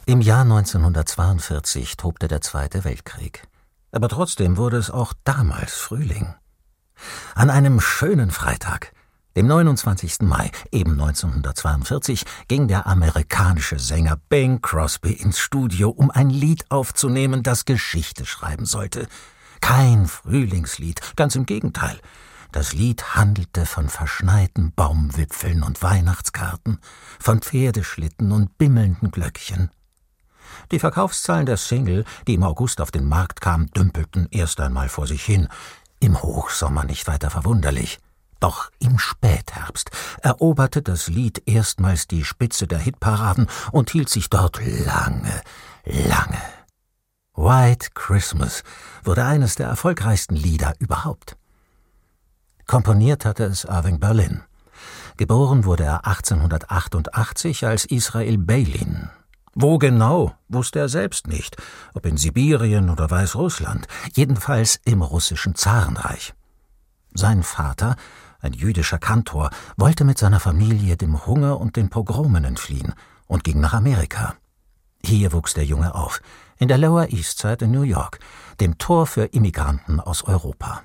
Im Jahr 1942 tobte der Zweite Weltkrieg. Aber trotzdem wurde es auch damals Frühling. An einem schönen Freitag, dem 29. Mai, eben 1942, ging der amerikanische Sänger Bing Crosby ins Studio, um ein Lied aufzunehmen, das Geschichte schreiben sollte. Kein Frühlingslied, ganz im Gegenteil. Das Lied handelte von verschneiten Baumwipfeln und Weihnachtskarten, von Pferdeschlitten und bimmelnden Glöckchen. Die Verkaufszahlen der Single, die im August auf den Markt kam, dümpelten erst einmal vor sich hin. Im Hochsommer nicht weiter verwunderlich. Doch im Spätherbst eroberte das Lied erstmals die Spitze der Hitparaden und hielt sich dort lange, lange. White Christmas wurde eines der erfolgreichsten Lieder überhaupt. Komponiert hatte es Irving Berlin. Geboren wurde er 1888 als Israel Beilin. Wo genau, wusste er selbst nicht, ob in Sibirien oder Weißrussland, jedenfalls im russischen Zarenreich. Sein Vater, ein jüdischer Kantor, wollte mit seiner Familie dem Hunger und den Pogromen entfliehen und ging nach Amerika. Hier wuchs der Junge auf, in der Lower East Side in New York, dem Tor für Immigranten aus Europa.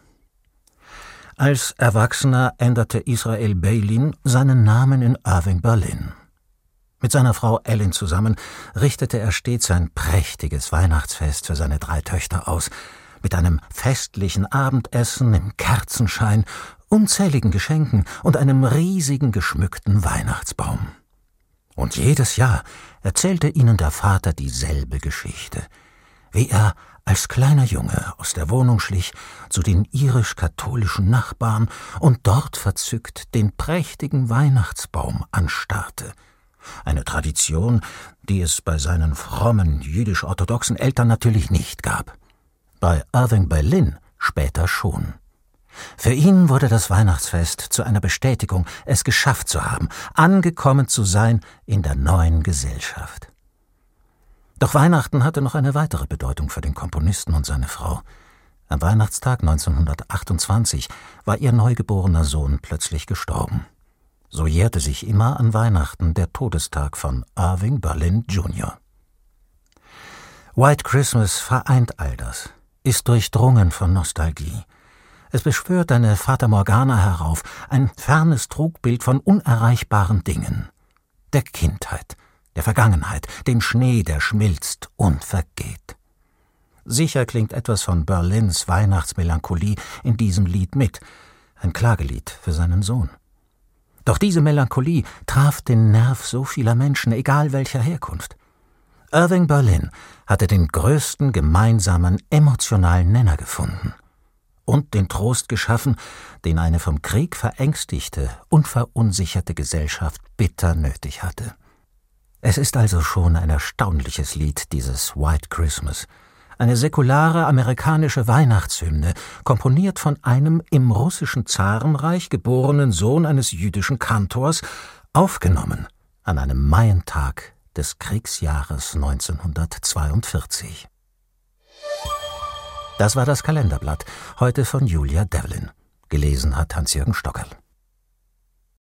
Als Erwachsener änderte Israel Beilin seinen Namen in Irving Berlin. Mit seiner Frau Ellen zusammen richtete er stets ein prächtiges Weihnachtsfest für seine 3 Töchter aus, mit einem festlichen Abendessen im Kerzenschein, unzähligen Geschenken und einem riesigen geschmückten Weihnachtsbaum. Und jedes Jahr erzählte ihnen der Vater dieselbe Geschichte, wie er als kleiner Junge aus der Wohnung schlich zu den irisch-katholischen Nachbarn und dort verzückt den prächtigen Weihnachtsbaum anstarrte. Eine Tradition, die es bei seinen frommen jüdisch-orthodoxen Eltern natürlich nicht gab. Bei Irving Berlin später schon. Für ihn wurde das Weihnachtsfest zu einer Bestätigung, es geschafft zu haben, angekommen zu sein in der neuen Gesellschaft. Doch Weihnachten hatte noch eine weitere Bedeutung für den Komponisten und seine Frau. Am Weihnachtstag 1928 war ihr neugeborener Sohn plötzlich gestorben. So jährte sich immer an Weihnachten der Todestag von Irving Berlin Jr. White Christmas vereint all das, ist durchdrungen von Nostalgie. Es beschwört eine Fata Morgana herauf, ein fernes Trugbild von unerreichbaren Dingen. Der Kindheit, der Vergangenheit, dem Schnee, der schmilzt und vergeht. Sicher klingt etwas von Berlins Weihnachtsmelancholie in diesem Lied mit, ein Klagelied für seinen Sohn. Doch diese Melancholie traf den Nerv so vieler Menschen, egal welcher Herkunft. Irving Berlin hatte den größten gemeinsamen emotionalen Nenner gefunden und den Trost geschaffen, den eine vom Krieg verängstigte und verunsicherte Gesellschaft bitter nötig hatte. Es ist also schon ein erstaunliches Lied, dieses White Christmas. Eine säkulare amerikanische Weihnachtshymne, komponiert von einem im russischen Zarenreich geborenen Sohn eines jüdischen Kantors, aufgenommen an einem Maientag des Kriegsjahres 1942. Das war das Kalenderblatt, heute von Julia Devlin. Gelesen hat Hans-Jürgen Stockerl.